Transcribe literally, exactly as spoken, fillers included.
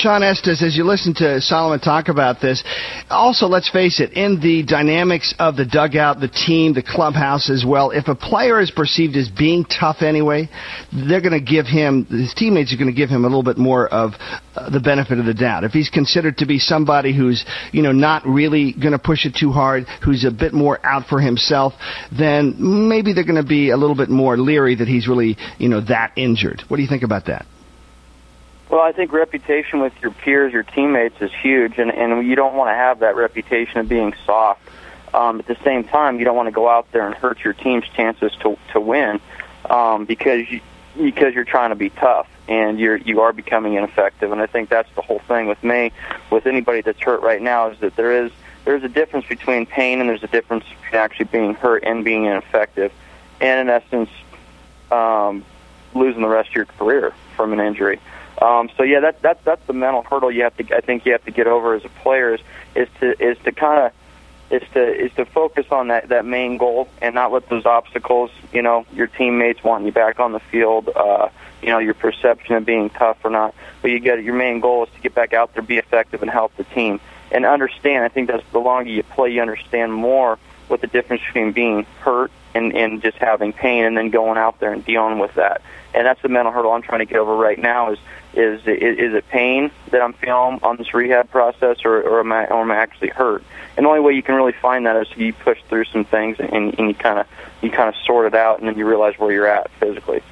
Sean Estes, as you listen to Solomon talk about this, also, let's face it, in the dynamics of the dugout, the team, the clubhouse as well, if a player is perceived as being tough anyway, they're going to give him, his teammates are going to give him a little bit more of uh, the benefit of the doubt. If he's considered to be somebody who's, you know, not really going to push it too hard, who's a bit more out for himself, then maybe they're going to be a little bit more leery that he's really, you know, that injured. What do you think about that? Well, I think reputation with your peers, your teammates, is huge, and, and you don't want to have that reputation of being soft. Um, at the same time, you don't want to go out there and hurt your team's chances to to win um, because you, because you're trying to be tough and you're you are becoming ineffective. And I think that's the whole thing with me, with anybody that's hurt right now, is that there is there's a difference between pain and there's a difference between actually being hurt and being ineffective, and in essence, um, losing the rest of your career from an injury. Um, so yeah, that that that's the mental hurdle you have to. I think you have to get over as a player is is to is to kind of is to is to focus on that, that main goal and not let those obstacles. You know, your teammates wanting you back on the field. Uh, you know, your perception of being tough or not. But you get your main goal is to get back out there, be effective, and help the team. And understand. I think that's the longer you play, you understand more what the difference between being hurt and and just having pain, and then going out there and dealing with that. And that's the mental hurdle I'm trying to get over right now. Is is is, is it pain that I'm feeling on this rehab process, or, or am I or am I actually hurt? And the only way you can really find that is you push through some things and, and you kind of you kind of sort it out, and then you realize where you're at physically.